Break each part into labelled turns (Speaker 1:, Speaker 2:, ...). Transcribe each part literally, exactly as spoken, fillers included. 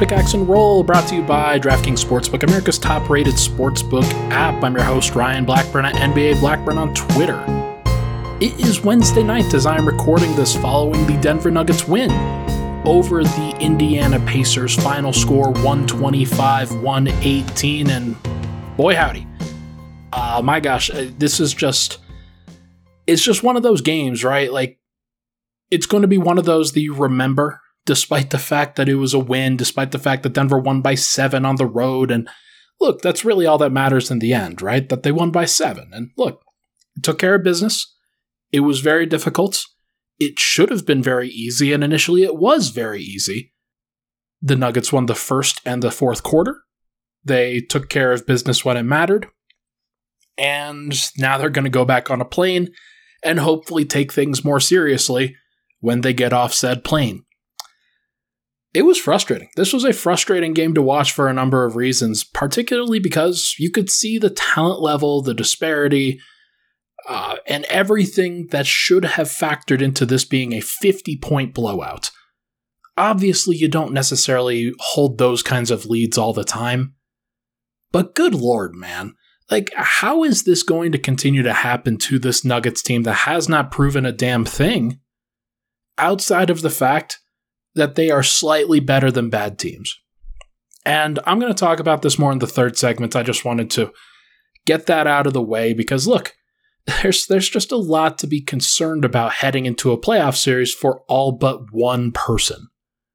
Speaker 1: Pickaxe and Roll, brought to you by DraftKings Sportsbook, America's top-rated sportsbook app. I'm your host, Ryan Blackburn at N B A Blackburn on Twitter. It is Wednesday night as I am recording this following the Denver Nuggets win over the Indiana Pacers. Final score one twenty-five to one eighteen, and boy howdy. Uh, my gosh, this is just, it's just one of those games, right? Like, it's going to be one of those that you remember, despite the fact that it was a win, despite the fact that Denver won by seven on the road. And look, that's really all that matters in the end, right? That they won by seven. And look, it took care of business. It was very difficult. It should have been very easy, and initially it was very easy. The Nuggets won the first and the fourth quarter. They took care of business when it mattered. And now they're going to go back on a plane and hopefully take things more seriously when they get off said plane. It was frustrating. This was a frustrating game to watch for a number of reasons, particularly because you could see the talent level, the disparity, uh, and everything that should have factored into this being a fifty-point blowout. Obviously, you don't necessarily hold those kinds of leads all the time, but good lord, man. Like, how is this going to continue to happen to this Nuggets team that has not proven a damn thing outside of the fact that they are slightly better than bad teams? And I'm going to talk about this more in the third segment. I just wanted to get that out of the way because, look, there's there's just a lot to be concerned about heading into a playoff series for all but one person.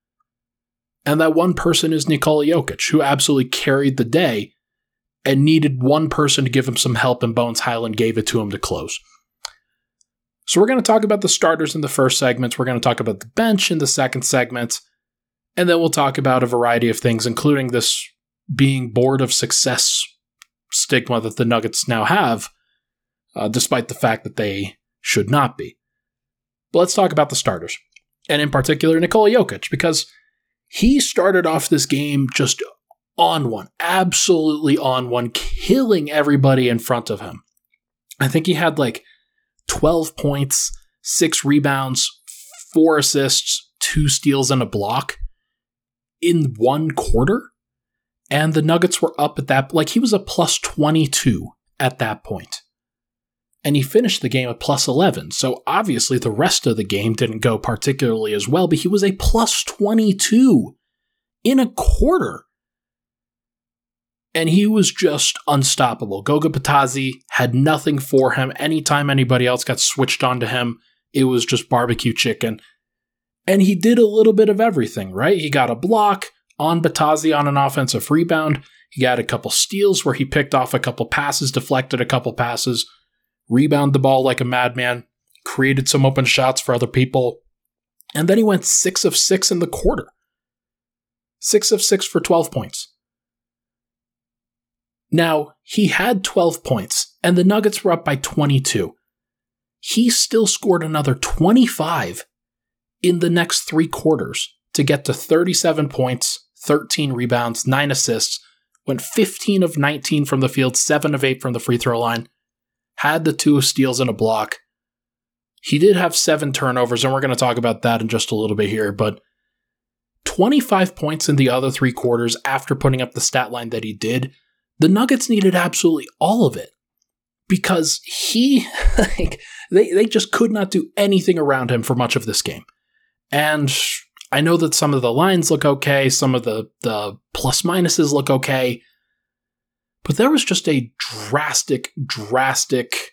Speaker 1: And that one person is Nikola Jokic, who absolutely carried the day and needed one person to give him some help, and Bones Hyland gave it to him to close. So we're going to talk about the starters in the first segment, we're going to talk about the bench in the second segment, and then we'll talk about a variety of things, including this being bored of success stigma that the Nuggets now have, uh, despite the fact that they should not be. But let's talk about the starters, and in particular Nikola Jokic, because he started off this game just on one, absolutely on one, killing everybody in front of him. I think he had like twelve points, six rebounds, four assists, two steals, and a block in one quarter. And the Nuggets were up at that, like he was a plus twenty-two at that point. And he finished the game at plus eleven. So obviously the rest of the game didn't go particularly as well, but he was a plus twenty-two in a quarter. And he was just unstoppable. Goga Bitadze had nothing for him. Anytime anybody else got switched onto him, it was just barbecue chicken. And he did a little bit of everything, right? He got a block on Bitadze on an offensive rebound. He got a couple steals where he picked off a couple passes, deflected a couple passes, rebounded the ball like a madman, created some open shots for other people. And then he went six of six in the quarter. Six of six for twelve points. Now, he had twelve points, and the Nuggets were up by twenty-two. He still scored another twenty-five in the next three quarters to get to thirty-seven points, thirteen rebounds, nine assists, went fifteen of nineteen from the field, seven of eight from the free throw line, had the two steals and a block. He did have seven turnovers, and we're going to talk about that in just a little bit here, but twenty-five points in the other three quarters after putting up the stat line that he did. The Nuggets needed absolutely all of it because he, like, they, they just could not do anything around him for much of this game. And I know that some of the lines look okay, some of the, the plus minuses look okay, but there was just a drastic, drastic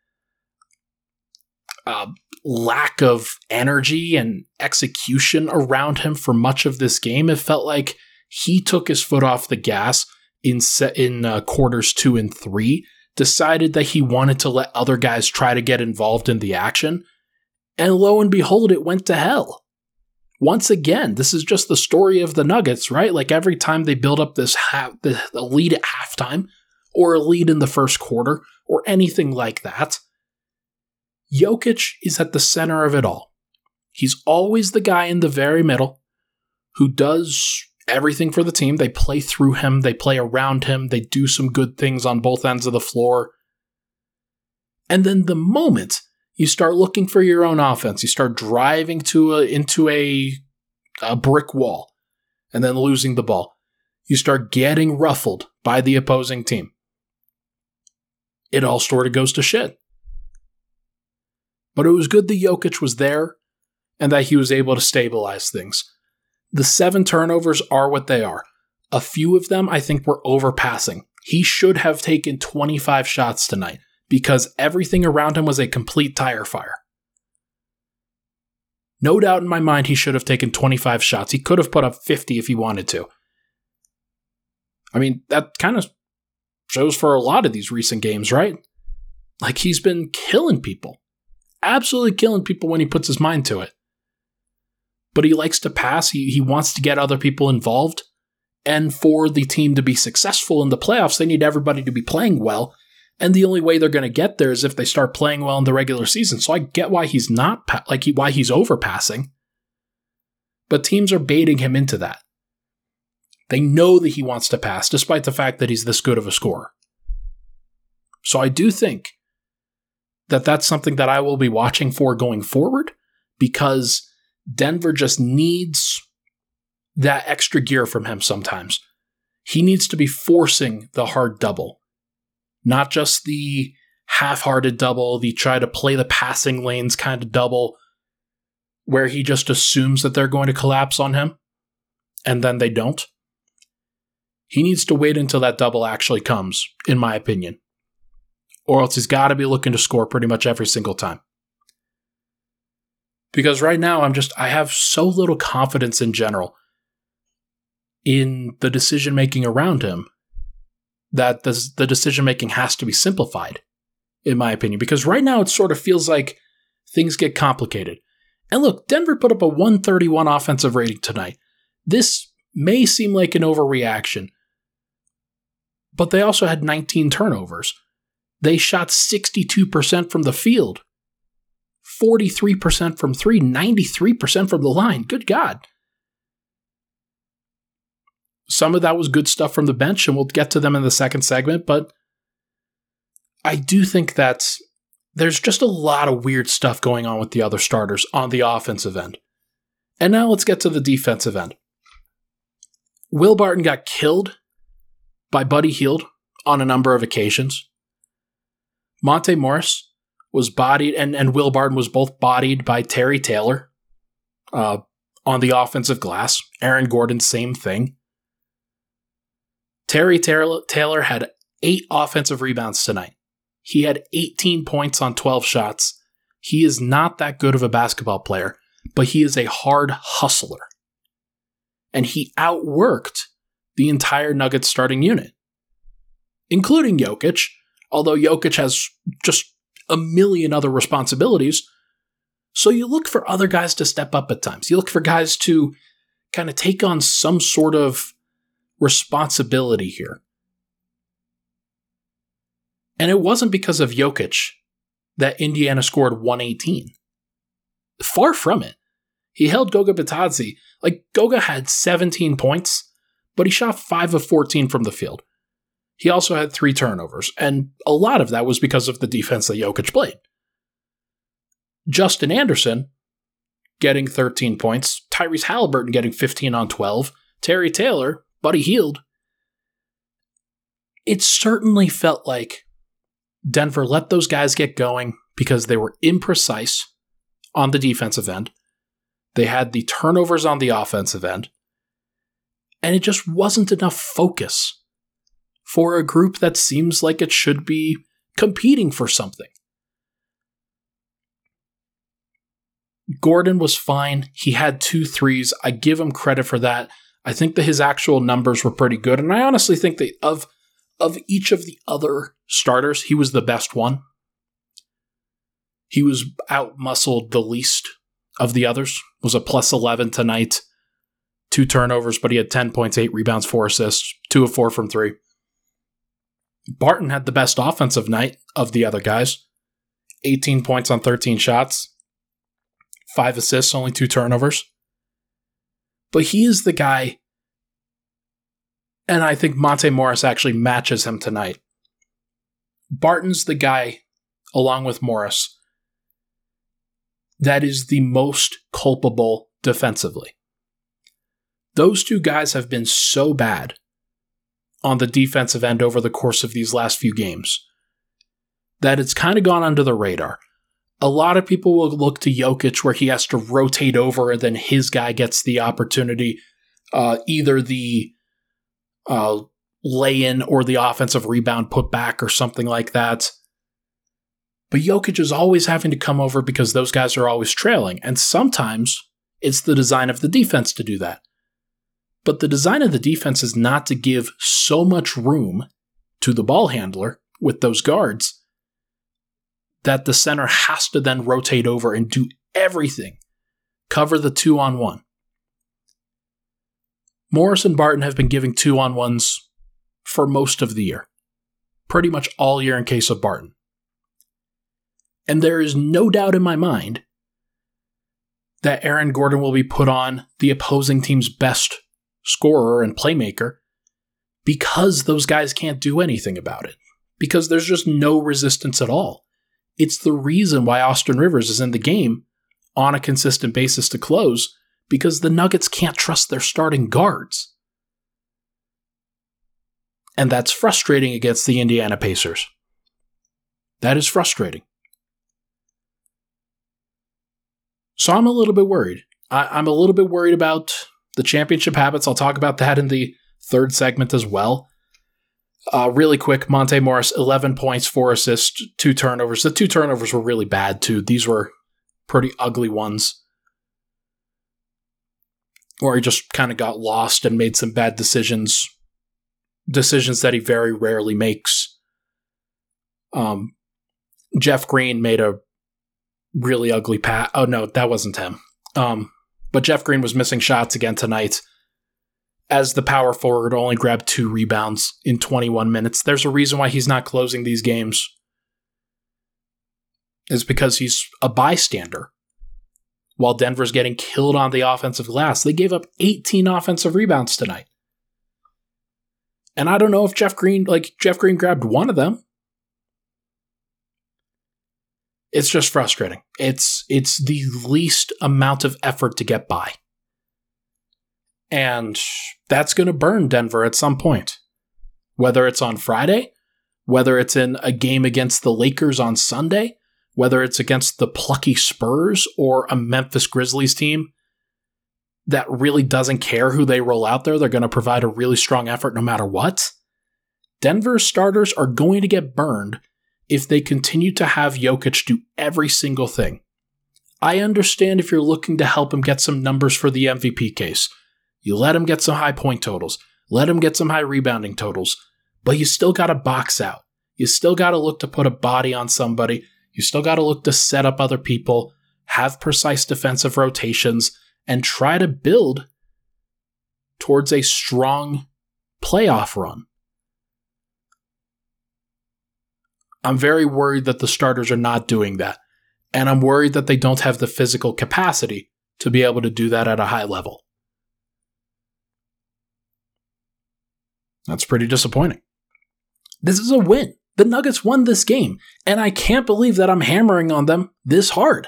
Speaker 1: uh, lack of energy and execution around him for much of this game. It felt like he took his foot off the gas in set in uh, quarters two and three, decided that he wanted to let other guys try to get involved in the action, and lo and behold, it went to hell. Once again, this is just the story of the Nuggets, right? Like every time they build up this ha- the, the lead at halftime, or a lead in the first quarter, or anything like that, Jokic is at the center of it all. He's always the guy in the very middle who does everything for the team. They play through him. They play around him. They do some good things on both ends of the floor. And then the moment you start looking for your own offense, you start driving to a, into a, a brick wall, and then losing the ball. You start getting ruffled by the opposing team. It all sort of goes to shit. But it was good that Jokic was there and that he was able to stabilize things. The seven turnovers are what they are. A few of them I think were overpassing. He should have taken twenty-five shots tonight because everything around him was a complete tire fire. No doubt in my mind he should have taken twenty-five shots. He could have put up fifty if he wanted to. I mean, that kind of shows for a lot of these recent games, right? Like, he's been killing people. Absolutely killing people when he puts his mind to it. But he likes to pass. He, he wants to get other people involved. And for the team to be successful in the playoffs, they need everybody to be playing well. And the only way they're going to get there is if they start playing well in the regular season. So I get why he's not, pa- like he, why he's overpassing. But teams are baiting him into that. They know that he wants to pass, despite the fact that he's this good of a scorer. So I do think that that's something that I will be watching for going forward, because Denver just needs that extra gear from him sometimes. He needs to be forcing the hard double, not just the half-hearted double, the try to play the passing lanes kind of double, where he just assumes that they're going to collapse on him, and then they don't. He needs to wait until that double actually comes, in my opinion. Or else he's got to be looking to score pretty much every single time. Because right now, I'm just, I have so little confidence in general in the decision-making around him that the, the decision-making has to be simplified, in my opinion. Because right now, it sort of feels like things get complicated. And look, Denver put up a one thirty-one offensive rating tonight. This may seem like an overreaction, but they also had nineteen turnovers. They shot sixty-two percent from the field, forty-three percent from three, ninety-three percent from the line. Good God. Some of that was good stuff from the bench, and we'll get to them in the second segment, but I do think that there's just a lot of weird stuff going on with the other starters on the offensive end. And now let's get to the defensive end. Will Barton got killed by Buddy Hield on a number of occasions. Monte Morris was bodied, and, and Will Barton was both bodied by Terry Taylor uh, on the offensive glass. Aaron Gordon, same thing. Terry Taylor, Taylor had eight offensive rebounds tonight. He had eighteen points on twelve shots. He is not that good of a basketball player, but he is a hard hustler. And he outworked the entire Nuggets starting unit, including Jokic, although Jokic has just a million other responsibilities. So you look for other guys to step up at times. You look for guys to kind of take on some sort of responsibility here. And it wasn't because of Jokic that Indiana scored one eighteen. Far from it. He held Goga Bitadze. Like, Goga had seventeen points, but he shot five of fourteen from the field. He also had three turnovers, and a lot of that was because of the defense that Jokic played. Justin Anderson getting thirteen points, Tyrese Halliburton getting fifteen on twelve, Terry Taylor, Buddy Hield. It certainly felt like Denver let those guys get going because they were imprecise on the defensive end. They had the turnovers on the offensive end. And it just wasn't enough focus for a group that seems like it should be competing for something. Gordon was fine. He had two threes. I give him credit for that. I think that his actual numbers were pretty good. And I honestly think that of, of each of the other starters, he was the best one. He was out-muscled the least of the others. Was a plus eleven tonight. Two turnovers, but he had ten points, eight rebounds, four assists, two of four from three. Barton had the best offensive night of the other guys. eighteen points on thirteen shots. Five assists, only two turnovers. But he is the guy, and I think Monte Morris actually matches him tonight. Barton's the guy, along with Morris, that is the most culpable defensively. Those two guys have been so bad on the defensive end over the course of these last few games that it's kind of gone under the radar. A lot of people will look to Jokic where he has to rotate over and then his guy gets the opportunity, uh, either the uh, lay-in or the offensive rebound put back or something like that. But Jokic is always having to come over because those guys are always trailing, and sometimes it's the design of the defense to do that. But the design of the defense is not to give so much room to the ball handler with those guards that the center has to then rotate over and do everything. Cover the two-on-one. Morris and Barton have been giving two-on-ones for most of the year. Pretty much all year in case of Barton. And there is no doubt in my mind that Aaron Gordon will be put on the opposing team's best scorer and playmaker because those guys can't do anything about it. Because there's just no resistance at all. It's the reason why Austin Rivers is in the game on a consistent basis to close, because the Nuggets can't trust their starting guards. And that's frustrating against the Indiana Pacers. That is frustrating. So I'm a little bit worried. I, I'm a little bit worried about the championship habits. I'll talk about that in the third segment as well. Uh, really quick, Monte Morris, eleven points, four assists, two turnovers. The two turnovers were really bad, too. These were pretty ugly ones, where he just kind of got lost and made some bad decisions. Decisions that he very rarely makes. Um, Jeff Green made a really ugly pass. Oh, no, that wasn't him. Um, but Jeff Green was missing shots again tonight. As the power forward, only grabbed two rebounds in twenty-one minutes. There's a reason why he's not closing these games. It's because he's a bystander. While Denver's getting killed on the offensive glass, they gave up eighteen offensive rebounds tonight. And I don't know if Jeff Green, like, Jeff Green grabbed one of them. It's just frustrating. It's, it's the least amount of effort to get by. And that's going to burn Denver at some point. Whether it's on Friday, whether it's in a game against the Lakers on Sunday, whether it's against the plucky Spurs or a Memphis Grizzlies team that really doesn't care who they roll out there, they're going to provide a really strong effort no matter what. Denver's starters are going to get burned if they continue to have Jokic do every single thing. I understand if you're looking to help him get some numbers for the M V P case. You let him get some high point totals. Let him get some high rebounding totals. But you still got to box out. You still got to look to put a body on somebody. You still got to look to set up other people, have precise defensive rotations, and try to build towards a strong playoff run. I'm very worried that the starters are not doing that. And I'm worried that they don't have the physical capacity to be able to do that at a high level. That's pretty disappointing. This is a win. The Nuggets won this game, and I can't believe that I'm hammering on them this hard.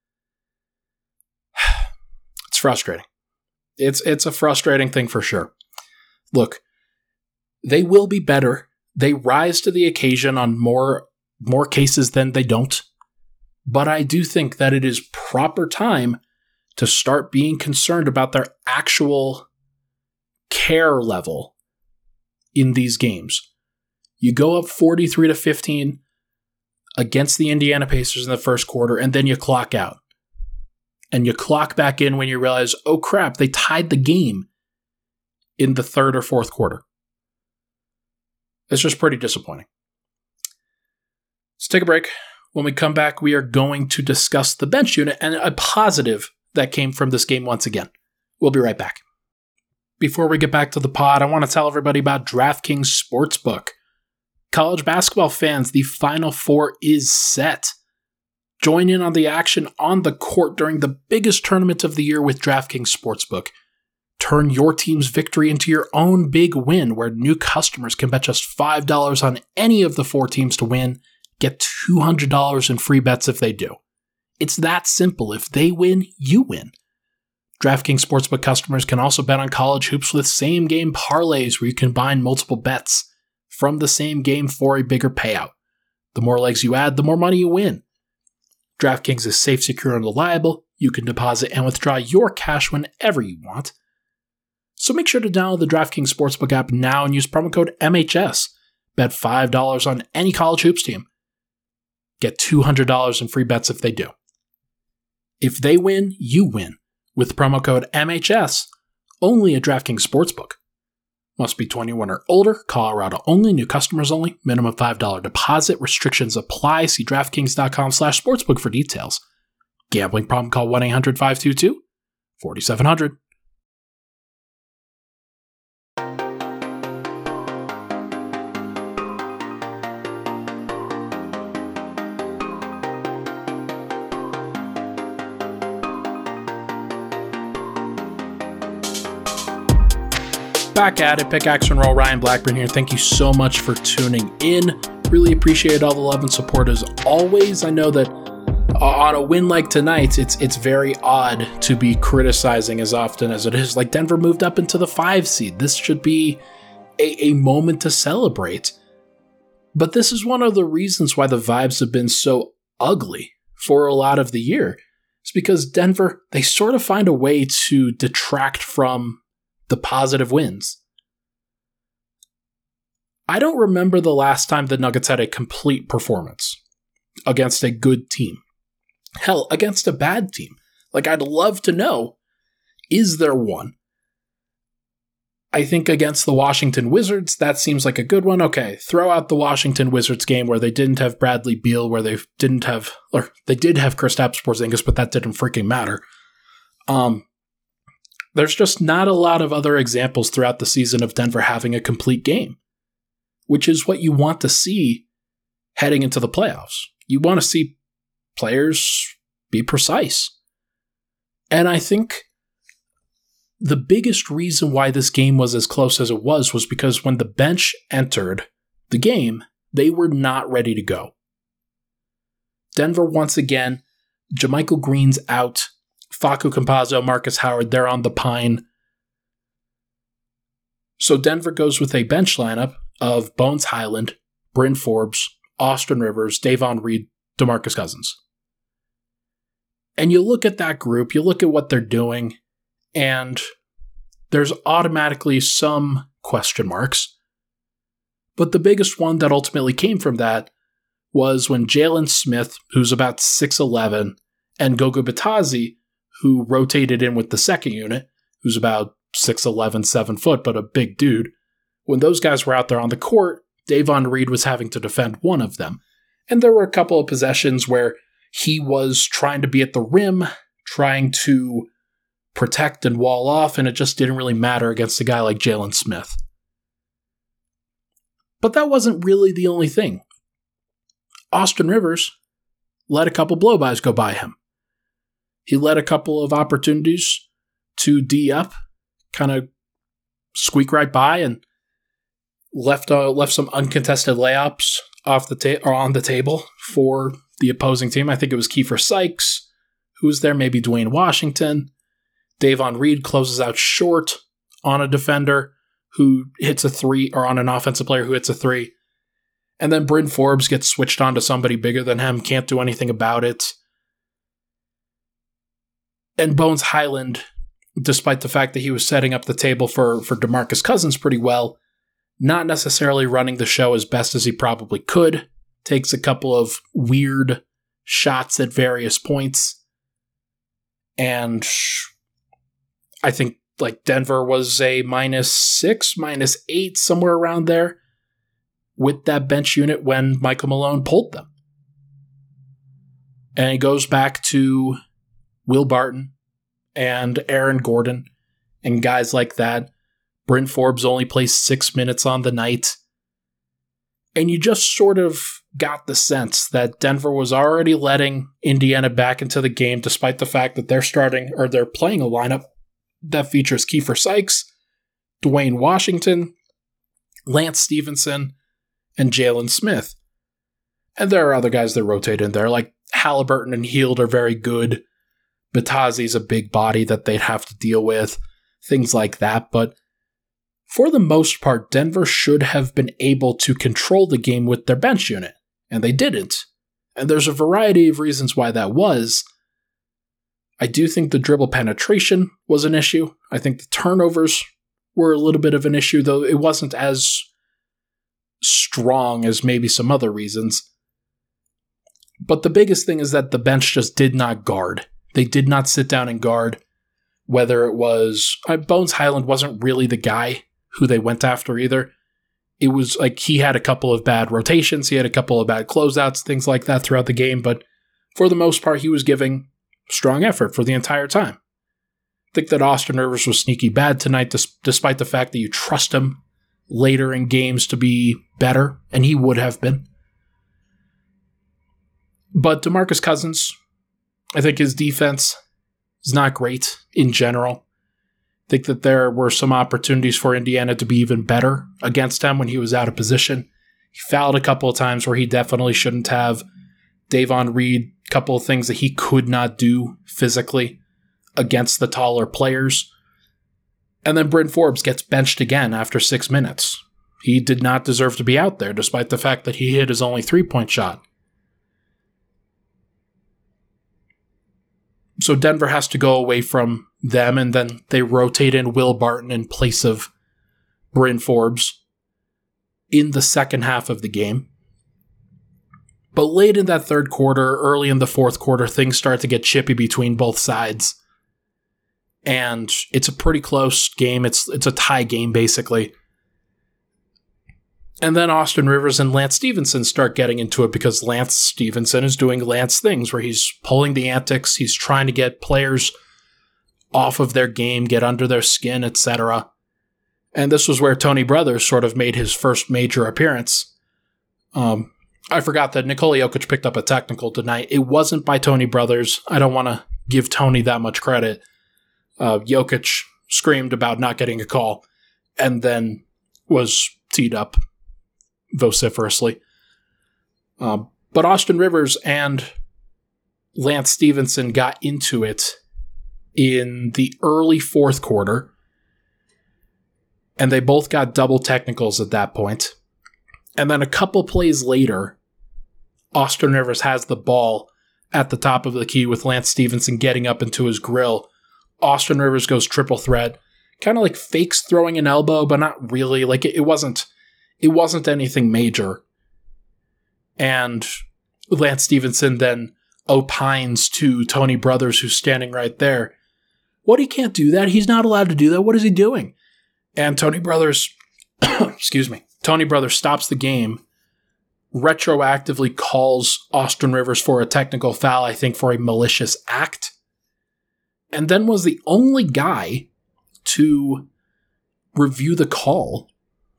Speaker 1: It's frustrating. It's it's a frustrating thing for sure. Look, they will be better. They rise to the occasion on more, more cases than they don't. But I do think that it is proper time to start being concerned about their actual care level in these games. You go up forty-three to fifteen against the Indiana Pacers in the first quarter, and then you clock out. And you clock back in when you realize, oh crap, they tied the game in the third or fourth quarter. It's just pretty disappointing. Let's take a break. When we come back, we are going to discuss the bench unit and a positive that came from this game once again. We'll be right back. Before we get back to the pod, I want to tell everybody about DraftKings Sportsbook. College basketball fans, the Final Four is set. Join in on the action on the court during the biggest tournament of the year with DraftKings Sportsbook. Turn your team's victory into your own big win, where new customers can bet just five dollars on any of the four teams to win, get two hundred dollars in free bets if they do. It's that simple. If they win, you win. DraftKings Sportsbook customers can also bet on college hoops with same-game parlays where you combine multiple bets from the same game for a bigger payout. The more legs you add, the more money you win. DraftKings is safe, secure, and reliable. You can deposit and withdraw your cash whenever you want. So make sure to download the DraftKings Sportsbook app now and use promo code M H S. Bet five dollars on any college hoops team. Get two hundred dollars in free bets if they do. If they win, you win. With promo code M H S, only at DraftKings Sportsbook. Must be twenty-one or older, Colorado only, new customers only, minimum five dollars deposit, restrictions apply. See DraftKings.com slash sportsbook for details. Gambling problem, call one eight hundred five two two four seven zero zero. Back at it, Pickaxe and Roll, Ryan Blackburn here. Thank you so much for tuning in. Really appreciate all the love and support as always. I know that uh, on a win like tonight, it's it's very odd to be criticizing as often as it is. Like Denver moved up into the five seed. This should be a, a moment to celebrate. But this is one of the reasons why the vibes have been so ugly for a lot of the year. It's because Denver, they sort of find a way to detract from the positive wins. I don't remember the last time the Nuggets had a complete performance against a good team. Hell, against a bad team. Like, I'd love to know, is there one? I think against the Washington Wizards, that seems like a good one. Okay, throw out the Washington Wizards game where they didn't have Bradley Beal, where they didn't have, or they did have Kristaps Porzingis, but that didn't freaking matter. Um, There's just not a lot of other examples throughout the season of Denver having a complete game, which is what you want to see heading into the playoffs. You want to see players be precise. And I think the biggest reason why this game was as close as it was was because when the bench entered the game, they were not ready to go. Denver, once again, JaMychal Green's out. Facu Campazzo, Marcus Howard, they're on the pine. So Denver goes with a bench lineup of Bones Hyland, Bryn Forbes, Austin Rivers, Davon Reed, DeMarcus Cousins. And you look at that group, you look at what they're doing, and there's automatically some question marks. But the biggest one that ultimately came from that was when Jalen Smith, who's about six eleven, and Goga Bitadze, who rotated in with the second unit, who's about six eleven, seven foot, but a big dude. When those guys were out there on the court, Davon Reed was having to defend one of them. And there were a couple of possessions where he was trying to be at the rim, trying to protect and wall off, and it just didn't really matter against a guy like Jalen Smith. But that wasn't really the only thing. Austin Rivers let a couple blow-bys go by him. He let a couple of opportunities to D up, kind of squeak right by, and left uh, left some uncontested layups off the ta- or on the table for the opposing team. I think it was Kiefer Sykes who was there, maybe Dwayne Washington. Davon Reed closes out short on a defender who hits a three, or on an offensive player who hits a three. And then Bryn Forbes gets switched on to somebody bigger than him, can't do anything about it. And Bones Hyland, despite the fact that he was setting up the table for, for DeMarcus Cousins pretty well, not necessarily running the show as best as he probably could, takes a couple of weird shots at various points. And I think like Denver was a minus six, minus eight, somewhere around there with that bench unit when Michael Malone pulled them. And it goes back to Will Barton and Aaron Gordon and guys like that. Bryn Forbes only plays six minutes on the night. And you just sort of got the sense that Denver was already letting Indiana back into the game, despite the fact that they're starting, or they're playing a lineup that features Kiefer Sykes, Dwayne Washington, Lance Stevenson, and Jalen Smith. And there are other guys that rotate in there, like Halliburton and Hield are very good, Batazi's a big body that they'd have to deal with, things like that. But for the most part, Denver should have been able to control the game with their bench unit, and they didn't. And there's a variety of reasons why that was. I do think the dribble penetration was an issue. I think the turnovers were a little bit of an issue, though it wasn't as strong as maybe some other reasons. But the biggest thing is that the bench just did not guard. They did not sit down and guard, whether it was... Uh, Bones Hyland wasn't really the guy who they went after either. It was like he had a couple of bad rotations, he had a couple of bad closeouts, things like that throughout the game, but for the most part, he was giving strong effort for the entire time. I think that Austin Rivers was sneaky bad tonight, dis- despite the fact that you trust him later in games to be better, and he would have been. But DeMarcus Cousins, I think his defense is not great in general. I think that there were some opportunities for Indiana to be even better against him when he was out of position. He fouled a couple of times where he definitely shouldn't have. Davon Reed, a couple of things that he could not do physically against the taller players. And then Bryn Forbes gets benched again after six minutes. He did not deserve to be out there, despite the fact that he hit his only three-point shot. So Denver has to go away from them, and then they rotate in Will Barton in place of Bryn Forbes in the second half of the game. But late in that third quarter, early in the fourth quarter, things start to get chippy between both sides. And it's a pretty close game. It's it's a tie game, basically. And then Austin Rivers and Lance Stephenson start getting into it because Lance Stephenson is doing Lance things where he's pulling the antics, he's trying to get players off of their game, get under their skin, et cetera. And this was where Tony Brothers sort of made his first major appearance. Um, I forgot that Nikola Jokic picked up a technical tonight. It wasn't by Tony Brothers. I don't want to give Tony that much credit. Uh, Jokic screamed about not getting a call and then was teed up vociferously. Um, but Austin Rivers and Lance Stephenson got into it in the early fourth quarter, and they both got double technicals at that point. And then a couple plays later, Austin Rivers has the ball at the top of the key with Lance Stephenson getting up into his grill. Austin Rivers goes triple threat, kind of like fakes throwing an elbow, but not really. Like it, it wasn't It wasn't anything major. And Lance Stephenson then opines to Tony Brothers, who's standing right there, what, he can't do that? He's not allowed to do that. What is he doing? And Tony Brothers, excuse me, Tony Brothers stops the game, retroactively calls Austin Rivers for a technical foul, I think for a malicious act, and then was the only guy to review the call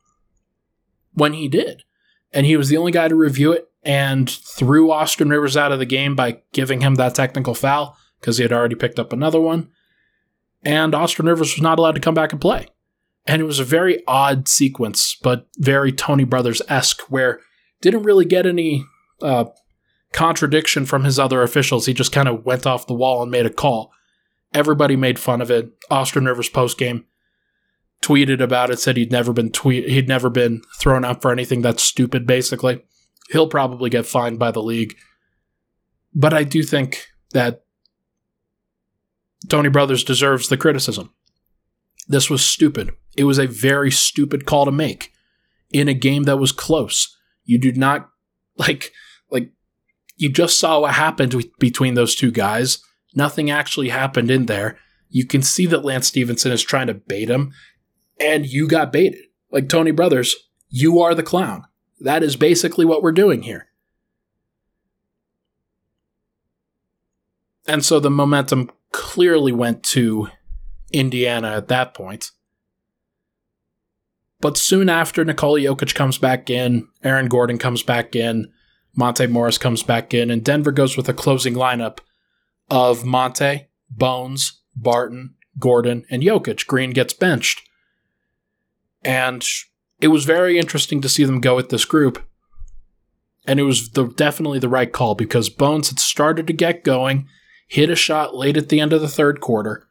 Speaker 1: when he did. And he was the only guy to review it and threw Austin Rivers out of the game by giving him that technical foul because he had already picked up another one. And Austin Rivers was not allowed to come back and play. And it was a very odd sequence, but very Tony Brothers-esque, where didn't really get any uh, contradiction from his other officials. He just kind of went off the wall and made a call. Everybody made fun of it. Austin Rivers postgame tweeted about it, said he'd never been tweet he'd never been thrown out for anything that's stupid, basically. He'll probably get fined by the league. But I do think that Tony Brothers deserves the criticism. This was stupid. It was a very stupid call to make in a game that was close. You do not, like, like you just saw what happened between those two guys. Nothing actually happened in there. You can see that Lance Stephenson is trying to bait him, and you got baited. Like, Tony Brothers, you are the clown. That is basically what we're doing here. And so the momentum clearly went to Indiana at that point. But soon after, Nikola Jokic comes back in, Aaron Gordon comes back in, Monte Morris comes back in, and Denver goes with a closing lineup of Monte, Bones, Barton, Gordon, and Jokic. Green gets benched. And it was very interesting to see them go with this group. And it was the, definitely the right call because Bones had started to get going. hit a shot late at the end of the third quarter.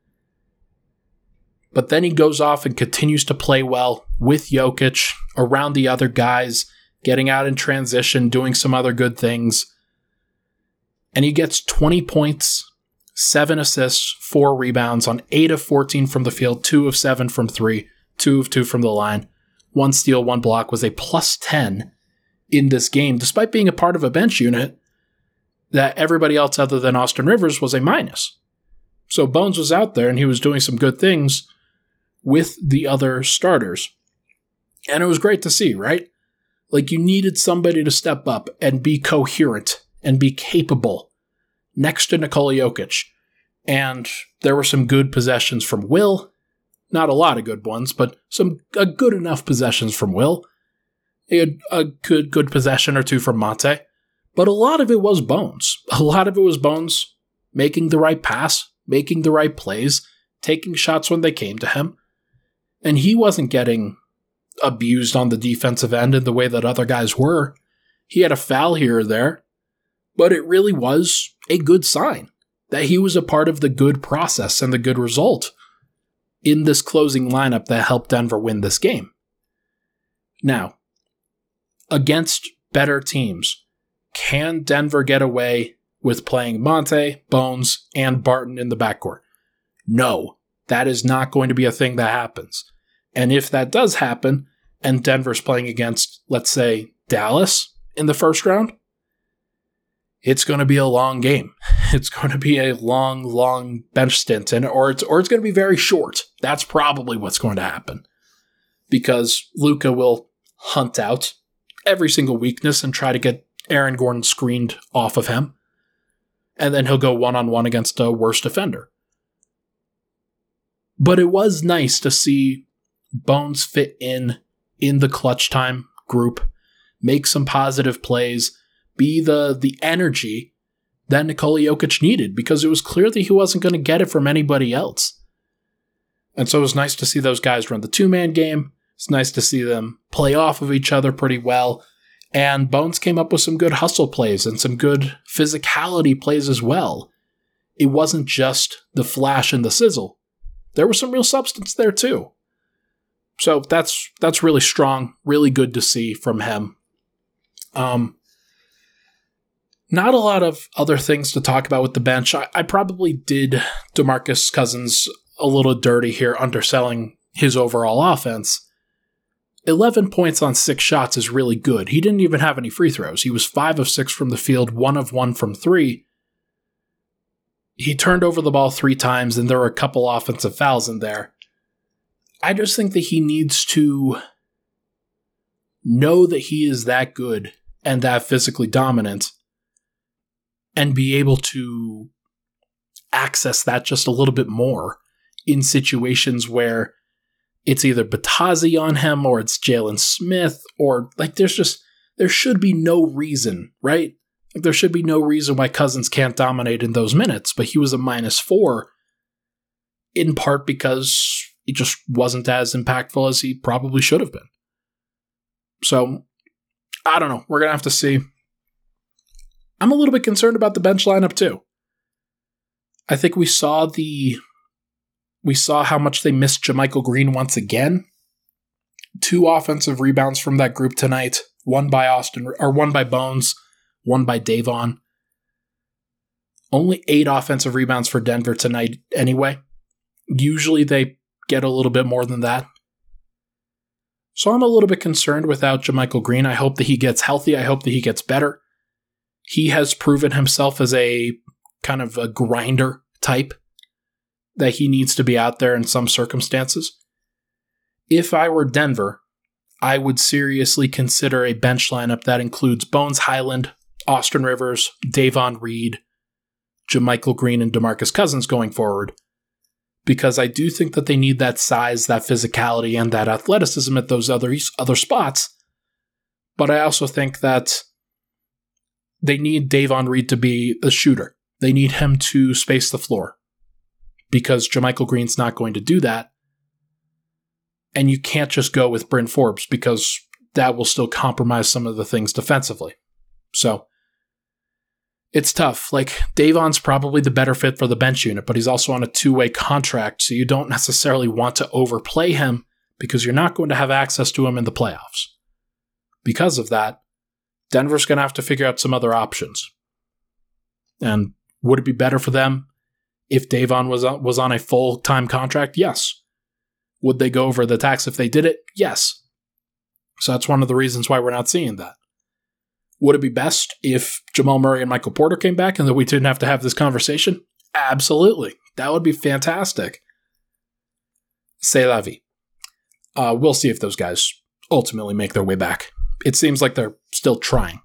Speaker 1: But then he goes off and continues to play well with Jokic, around the other guys, getting out in transition, doing some other good things. And he gets twenty points, seven assists, four rebounds on eight of fourteen from the field, two of seven from three, two of two from the line. One steal, one block, was a plus ten in this game, despite being a part of a bench unit that everybody else other than Austin Rivers was a minus. So Bones was out there and he was doing some good things with the other starters. And it was great to see, right? Like, you needed somebody to step up and be coherent and be capable next to Nikola Jokic. And there were some good possessions from Will. Not a lot of good ones, but some a good enough possessions from Will. He had a good, good possession or two from Monte. But a lot of it was Bones. A lot of it was Bones making the right pass, making the right plays, taking shots when they came to him. And he wasn't getting abused on the defensive end in the way that other guys were. He had a foul here or there, but it really was a good sign that he was a part of the good process and the good result in this closing lineup that helped Denver win this game. Now, against better teams, can Denver get away with playing Monte, Bones, and Barton in the backcourt? No, that is not going to be a thing that happens. And if that does happen, and Denver's playing against, let's say, Dallas in the first round, it's going to be a long game. It's going to be a long, long bench stint, and or it's or it's going to be very short. That's probably what's going to happen, because Luka will hunt out every single weakness and try to get Aaron Gordon screened off of him, and then he'll go one-on-one against a worse defender. But it was nice to see Bones fit in in the clutch time group, make some positive plays, be the the energy that Nikola Jokic needed, because it was clear that he wasn't going to get it from anybody else. And so it was nice to see those guys run the two-man game. It's nice to see them play off of each other pretty well. And Bones came up with some good hustle plays and some good physicality plays as well. It wasn't just the flash and the sizzle. There was some real substance there too. So that's that's really strong, really good to see from him. Um, not a lot of other things to talk about with the bench. I, I probably did DeMarcus Cousins a little dirty here, underselling his overall offense. eleven points on six shots is really good. He didn't even have any free throws. He was five of six from the field, one of one from three. He turned over the ball three times, and there were a couple offensive fouls in there. I just think that he needs to know that he is that good and that physically dominant and be able to access that just a little bit more in situations where it's either Batazi on him or it's Jalen Smith, or like there's just, there should be no reason, right? Like there should be no reason why Cousins can't dominate in those minutes, but he was a minus four in part because he just wasn't as impactful as he probably should have been. So, I don't know. We're going to have to see. I'm a little bit concerned about the bench lineup too. I think we saw the we saw how much they missed JaMychal Green once again. Two offensive rebounds from that group tonight. One by Austin, or one by Bones, one by Davon. Only eight offensive rebounds for Denver tonight anyway. Usually they get a little bit more than that. So I'm a little bit concerned without JaMychal Green. I hope that he gets healthy. I hope that he gets better. He has proven himself as a kind of a grinder type, that he needs to be out there in some circumstances. If I were Denver, I would seriously consider a bench lineup that includes Bones Hyland, Austin Rivers, Davon Reed, JaMychal Green, and DeMarcus Cousins going forward, because I do think that they need that size, that physicality, and that athleticism at those other other spots. But I also think that they need Davon Reed to be a shooter. They need him to space the floor, because JaMychal Green's not going to do that. And you can't just go with Bryn Forbes, because that will still compromise some of the things defensively. So it's tough. Like, Davon's probably the better fit for the bench unit, but he's also on a two-way contract, so you don't necessarily want to overplay him because you're not going to have access to him in the playoffs. Because of that, Denver's going to have to figure out some other options. And would it be better for them if Davon was on, was on a full-time contract? Yes. Would they go over the tax if they did it? Yes. So that's one of the reasons why we're not seeing that. Would it be best if Jamal Murray and Michael Porter came back and that we didn't have to have this conversation? Absolutely. That would be fantastic. C'est la vie. Uh, we'll see if those guys ultimately make their way back. It seems like they're still trying.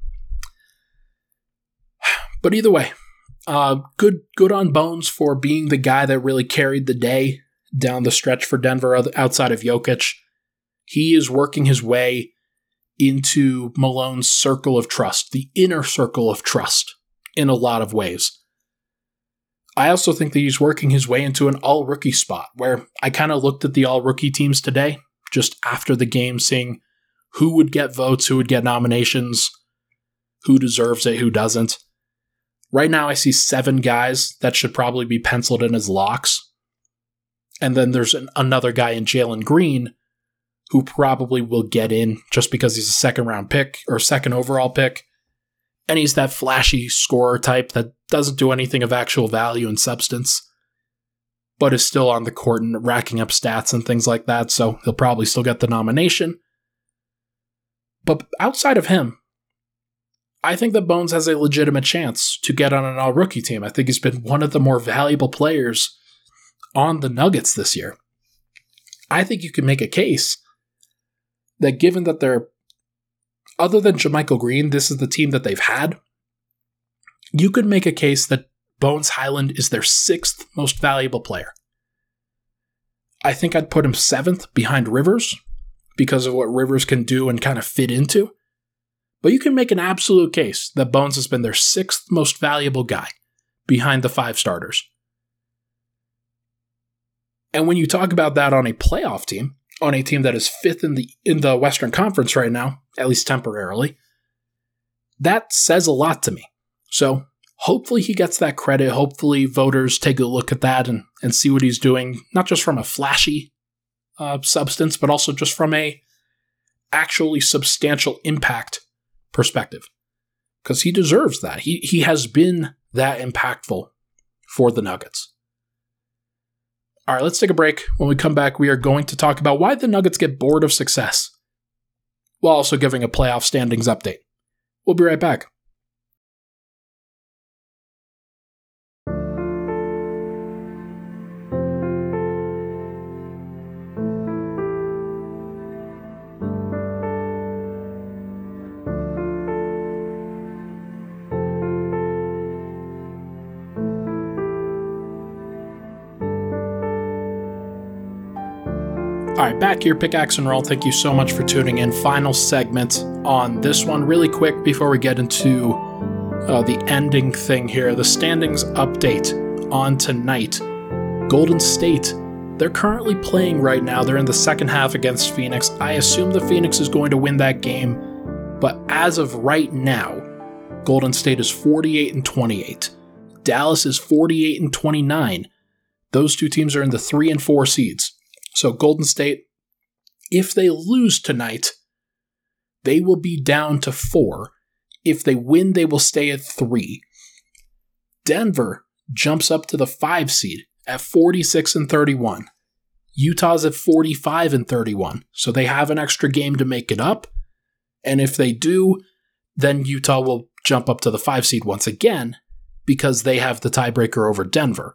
Speaker 1: But either way, uh, good good on Bones for being the guy that really carried the day down the stretch for Denver outside of Jokic. He is working his way into Malone's circle of trust, the inner circle of trust, in a lot of ways. I also think that he's working his way into an all-rookie spot, where I kind of looked at the all-rookie teams today, just after the game, seeing who would get votes, who would get nominations, who deserves it, who doesn't. Right now, I see seven guys that should probably be penciled in as locks. And then there's an, another guy in Jalen Green who probably will get in just because he's a second round pick or second overall pick. And he's that flashy scorer type that doesn't do anything of actual value and substance, but is still on the court and racking up stats and things like that. So he'll probably still get the nomination. But outside of him, I think that Bones has a legitimate chance to get on an all-rookie team. I think he's been one of the more valuable players on the Nuggets this year. I think you can make a case that given that they're, other than JaMychal Green, this is the team that they've had, you could make a case that Bones Hyland is their sixth most valuable player. I think I'd put him seventh behind Rivers because of what Rivers can do and kind of fit into. But you can make an absolute case that Bones has been their sixth most valuable guy behind the five starters. And when you talk about that on a playoff team, on a team that is fifth in the in the Western Conference right now, at least temporarily, that says a lot to me. So hopefully he gets that credit. Hopefully voters take a look at that and, and see what he's doing, not just from a flashy uh, substance, but also just from a actually substantial impact perspective. Because he deserves that. He he has been that impactful for the Nuggets. All right, let's take a break. When we come back, we are going to talk about why the Nuggets get bored of success, while also giving a playoff standings update. We'll be right back. All right, back here, Pickaxe and Roll. Thank you so much for tuning in. Final segment on this one. Really quick before we get into uh, the ending thing here. The standings update on tonight. Golden State, they're currently playing right now. They're in the second half against Phoenix. I assume the Phoenix is going to win that game. But as of right now, Golden State is forty-eight and twenty-eight. Dallas is forty-eight and twenty-nine. Those two teams are in the three and four seeds. So Golden State, if they lose tonight, they will be down to four. If they win, they will stay at three. Denver jumps up to the five seed at forty-six and thirty-one. Utah's at forty-five and thirty-one. So they have an extra game to make it up. And if they do, then Utah will jump up to the five seed once again because they have the tiebreaker over Denver.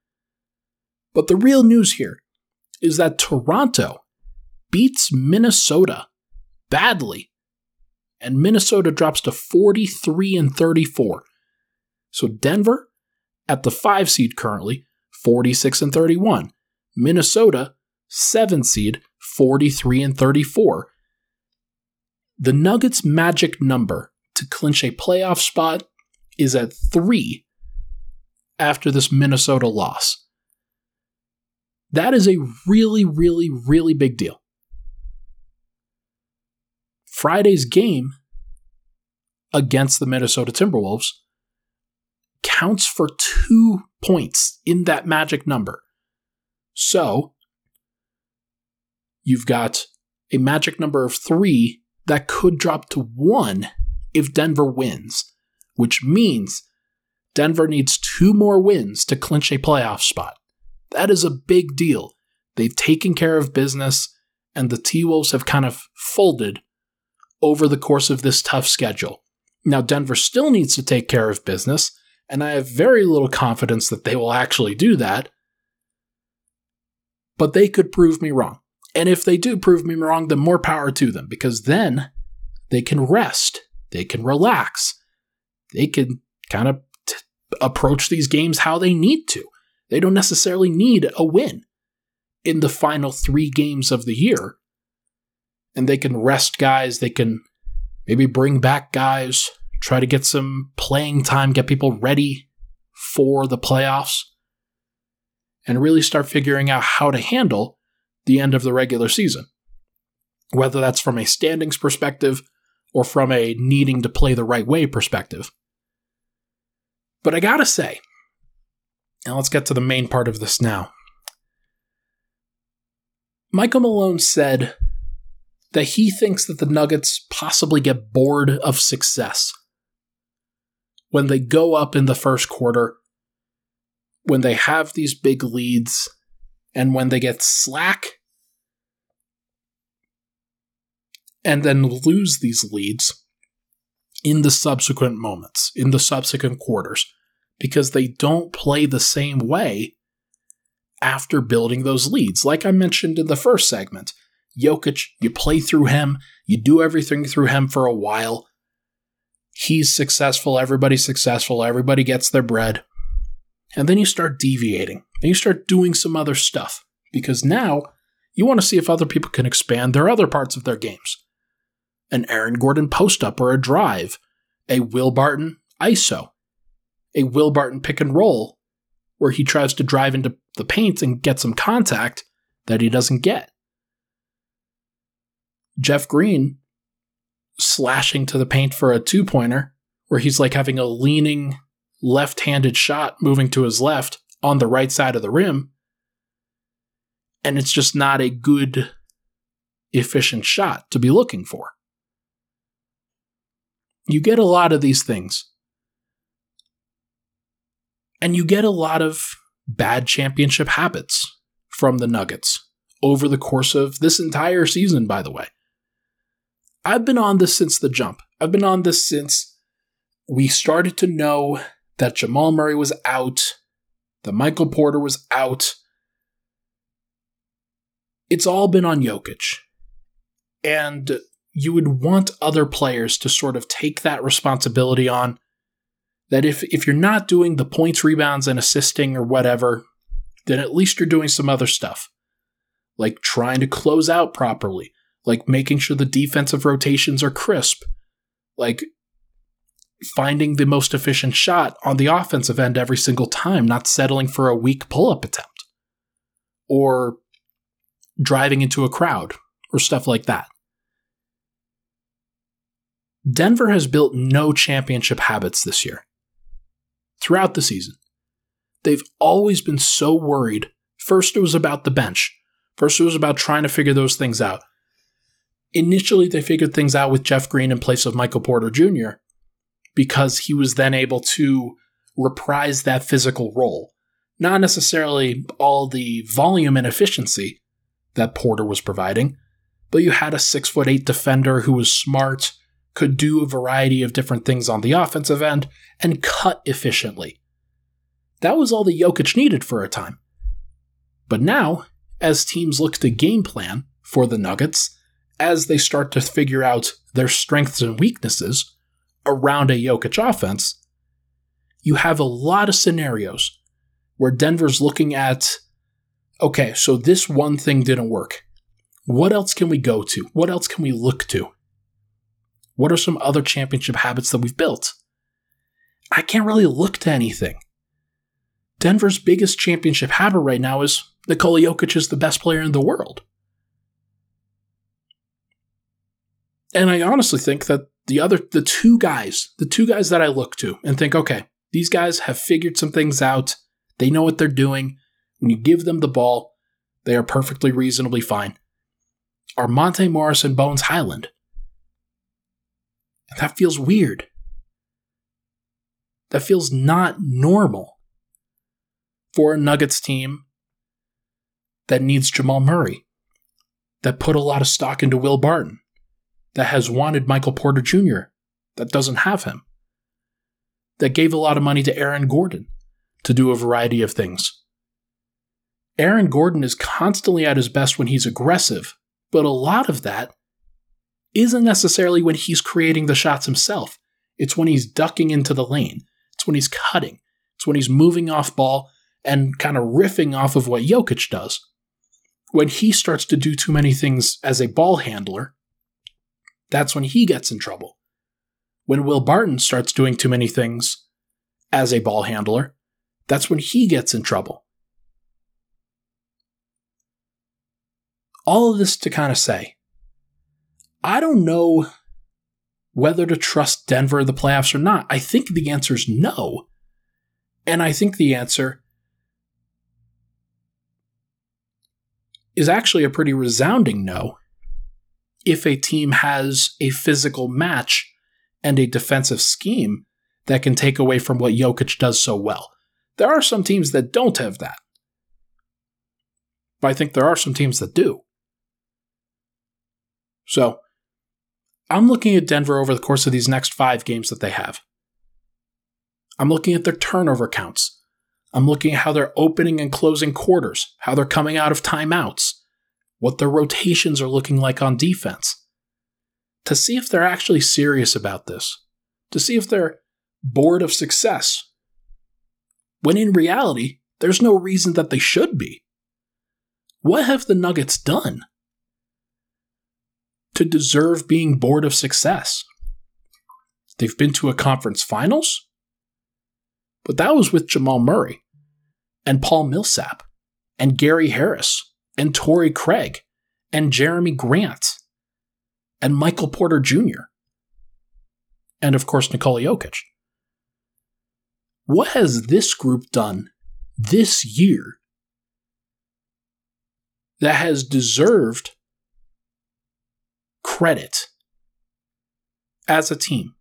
Speaker 1: But the real news here is that Toronto beats Minnesota badly, and Minnesota drops to forty-three and thirty-four. So Denver, at the five seed currently, forty-six and thirty-one. Minnesota, seven seed, forty-three and thirty-four. The Nuggets' magic number to clinch a playoff spot is at three after this Minnesota loss. That is a really, really, really big deal. Friday's game against the Minnesota Timberwolves counts for two points in that magic number. So, you've got a magic number of three that could drop to one if Denver wins, which means Denver needs two more wins to clinch a playoff spot. That is a big deal. They've taken care of business, and the T-Wolves have kind of folded over the course of this tough schedule. Now, Denver still needs to take care of business, and I have very little confidence that they will actually do that, but they could prove me wrong. And if they do prove me wrong, then more power to them, because then they can rest, they can relax, they can kind of t- approach these games how they need to. They don't necessarily need a win in the final three games of the year. And they can rest guys, they can maybe bring back guys, try to get some playing time, get people ready for the playoffs, and really start figuring out how to handle the end of the regular season. Whether that's from a standings perspective or from a needing to play the right way perspective. But I gotta say, and let's get to the main part of this now. Michael Malone said that he thinks that the Nuggets possibly get bored of success when they go up in the first quarter, when they have these big leads, and when they get slack and then lose these leads in the subsequent moments, in the subsequent quarters, because they don't play the same way after building those leads. Like I mentioned in the first segment, Jokic, you play through him, you do everything through him for a while. He's successful, everybody's successful, everybody gets their bread. And then you start deviating. Then you start doing some other stuff. Because now, you want to see if other people can expand their other parts of their games. An Aaron Gordon post-up or a drive. A Will Barton I S O. A Will Barton pick and roll, where he tries to drive into the paint and get some contact that he doesn't get. Jeff Green slashing to the paint for a two-pointer, where he's like having a leaning left-handed shot moving to his left on the right side of the rim, and it's just not a good, efficient shot to be looking for. You get a lot of these things. And you get a lot of bad championship habits from the Nuggets over the course of this entire season, by the way. I've been on this since the jump. I've been on this since we started to know that Jamal Murray was out, that Michael Porter was out. It's all been on Jokic. And you would want other players to sort of take that responsibility on. That if, if you're not doing the points, rebounds, and assisting or whatever, then at least you're doing some other stuff. Like trying to close out properly. Like making sure the defensive rotations are crisp. Like finding the most efficient shot on the offensive end every single time, not settling for a weak pull-up attempt. Or driving into a crowd, or stuff like that. Denver has built no championship habits this year. Throughout the season. They've always been so worried. First, it was about the bench. First, it was about trying to figure those things out. Initially, they figured things out with Jeff Green in place of Michael Porter Junior because he was then able to reprise that physical role. Not necessarily all the volume and efficiency that Porter was providing, but you had a six foot eight defender who was smart, could do a variety of different things on the offensive end, and cut efficiently. That was all the Jokic needed for a time. But now, as teams look to game plan for the Nuggets, as they start to figure out their strengths and weaknesses around a Jokic offense, you have a lot of scenarios where Denver's looking at, okay, so this one thing didn't work. What else can we go to? What else can we look to? What are some other championship habits that we've built? I can't really look to anything. Denver's biggest championship habit right now is Nikola Jokic is the best player in the world. And I honestly think that the other, the two guys, the two guys that I look to and think, okay, These guys have figured some things out. They know what they're doing. When you give them the ball, they are perfectly reasonably fine. Are Monte Morris and Bones Hyland. And that feels weird. That feels not normal for a Nuggets team that needs Jamal Murray, that put a lot of stock into Will Barton, that has wanted Michael Porter Junior, that doesn't have him, that gave a lot of money to Aaron Gordon to do a variety of things. Aaron Gordon is constantly at his best when he's aggressive, but a lot of that isn't necessarily when he's creating the shots himself. It's when he's ducking into the lane. It's when he's cutting. It's when he's moving off ball and kind of riffing off of what Jokic does. When he starts to do too many things as a ball handler, that's when he gets in trouble. When Will Barton starts doing too many things as a ball handler, that's when he gets in trouble. All of this to kind of say, I don't know whether to trust Denver in the playoffs or not. I think the answer is no. And I think the answer is actually a pretty resounding no if a team has a physical match and a defensive scheme that can take away from what Jokic does so well. There are some teams that don't have that, but I think there are some teams that do. So, I'm looking at Denver over the course of these next five games that they have. I'm looking at their turnover counts. I'm looking at how they're opening and closing quarters, how they're coming out of timeouts, what their rotations are looking like on defense, to see if they're actually serious about this, to see if they're bored of success, when in reality, there's no reason that they should be. What have the Nuggets done to deserve being bored of success? They've been to a conference finals, but that was with Jamal Murray and Paul Millsap and Gary Harris and Torrey Craig and Jeremy Grant and Michael Porter Junior and, of course, Nikola Jokic. What has this group done this year that has deserved credit as a team?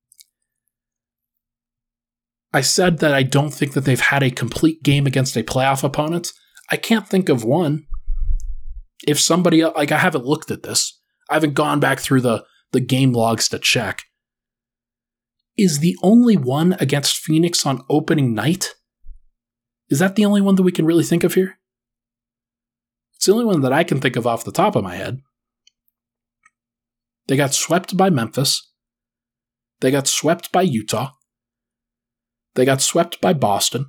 Speaker 1: I said that I don't think that they've had a complete game against a playoff opponent. I can't think of one. If somebody, like I haven't looked at this, I haven't gone back through the, the game logs to check. Is the only one against Phoenix on opening night? Is that the only one that we can really think of here? It's the only one that I can think of off the top of my head. They got swept by Memphis. They got swept by Utah. They got swept by Boston.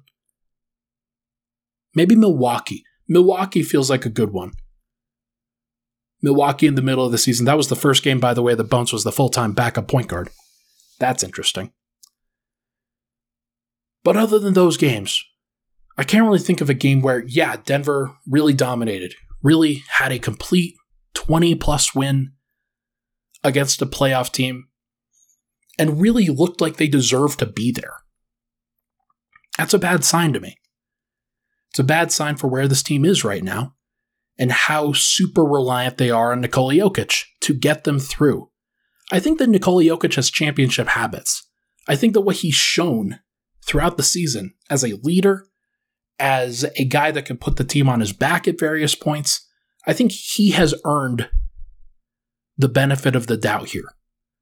Speaker 1: Maybe Milwaukee. Milwaukee feels like a good one. Milwaukee in the middle of the season. That was the first game, by the way, that Bones was the full-time backup point guard. That's interesting. But other than those games, I can't really think of a game where, yeah, Denver really dominated, really had a complete twenty-plus win against a playoff team, and really looked like they deserved to be there. That's a bad sign to me. It's a bad sign for where this team is right now and how super reliant they are on Nikola Jokic to get them through. I think that Nikola Jokic has championship habits. I think that what he's shown throughout the season as a leader, as a guy that can put the team on his back at various points, I think he has earned the benefit of the doubt here.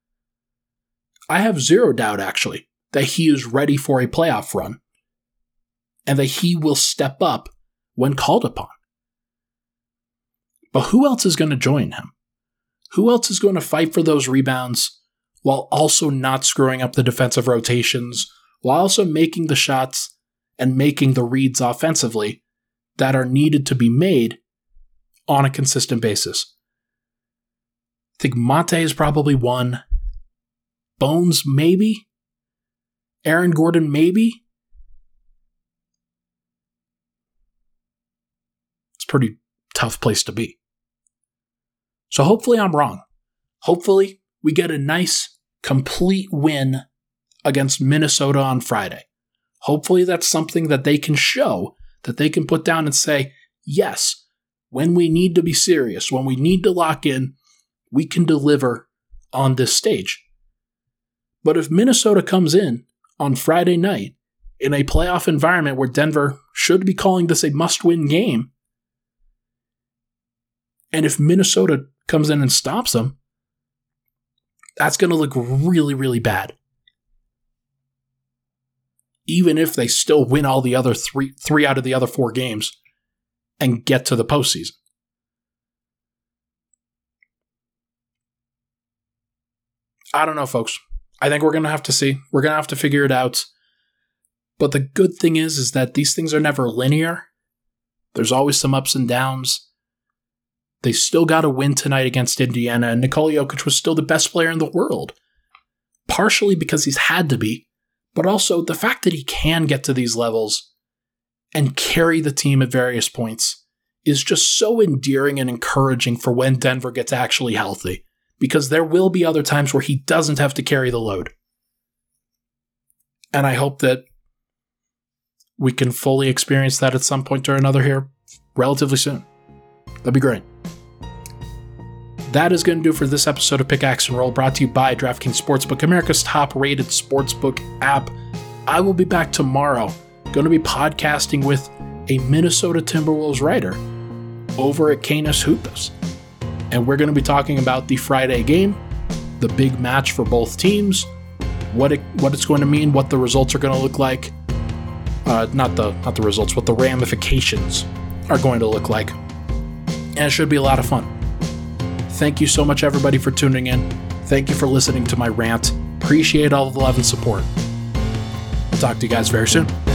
Speaker 1: I have zero doubt, actually, that he is ready for a playoff run and that he will step up when called upon. But who else is going to join him? Who else is going to fight for those rebounds while also not screwing up the defensive rotations, while also making the shots and making the reads offensively that are needed to be made on a consistent basis? I think Monte is probably one. Bones, maybe. Aaron Gordon, maybe. It's a pretty tough place to be. So hopefully I'm wrong. Hopefully we get a nice, complete win against Minnesota on Friday. Hopefully that's something that they can show, that they can put down and say, yes, when we need to be serious, when we need to lock in, we can deliver on this stage. But if Minnesota comes in on Friday night in a playoff environment where Denver should be calling this a must-win game, and if Minnesota comes in and stops them, that's going to look really, really bad. Even if they still win all the other three, three out of the other four games and get to the postseason. I don't know, folks. I think we're going to have to see. We're going to have to figure it out. But the good thing is, is that these things are never linear. There's always some ups and downs. They still got to win tonight against Indiana, and Nikola Jokic was still the best player in the world. Partially because he's had to be, but also the fact that he can get to these levels and carry the team at various points is just so endearing and encouraging for when Denver gets actually healthy, because there will be other times where he doesn't have to carry the load. And I hope that we can fully experience that at some point or another here relatively soon. That'd be great. That is going to do for this episode of Pickaxe and Roll, brought to you by DraftKings Sportsbook, America's top-rated sportsbook app. I will be back tomorrow, going to be podcasting with a Minnesota Timberwolves writer over at Canis Hoopus. And we're going to be talking about the Friday game, the big match for both teams, what it what it's going to mean, what the results are going to look like. Uh, not the not the results, what the ramifications are going to look like. And it should be a lot of fun. Thank you so much, everybody, for tuning in. Thank you for listening to my rant. Appreciate all the love and support. I'll talk to you guys very soon.